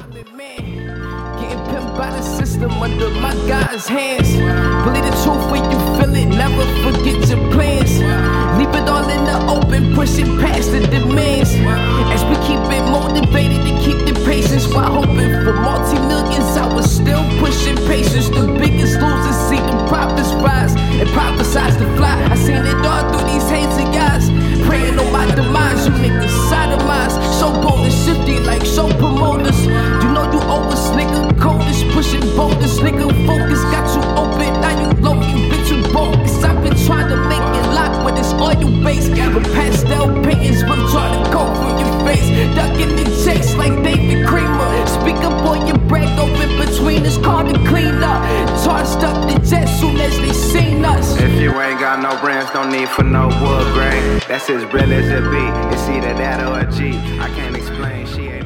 common man. Getting pimped by the system under my God's hands. Believe the truth when you feel it, never forget your plans. Leave it all in the open, pushing past the demands. As we keep it motivated to keep the patience while hoping for multi-millions, I was still pushing patience. The biggest losers see the profits rise and prophesize to fly. I seen it all through these hazy eyes, praying on my demise. You niggas sodomized, so bold and shifty like show promoters. You know you owe us, nigga, coldest, pushing boulders. Nigga, focus got you open, now you low, you bitch, you bogus. I've been trying to make it lock, but it's oil-based. With pastel paintings, we're trying to go from your face. Ducking the chase like David Creamer. Speak up on your break, open between us, call to clean up. Charged up the jet soon as they seen us. If you ain't got no brands, no need for no wood grain. That's as real as it be. It's either that or a G. I can't explain, she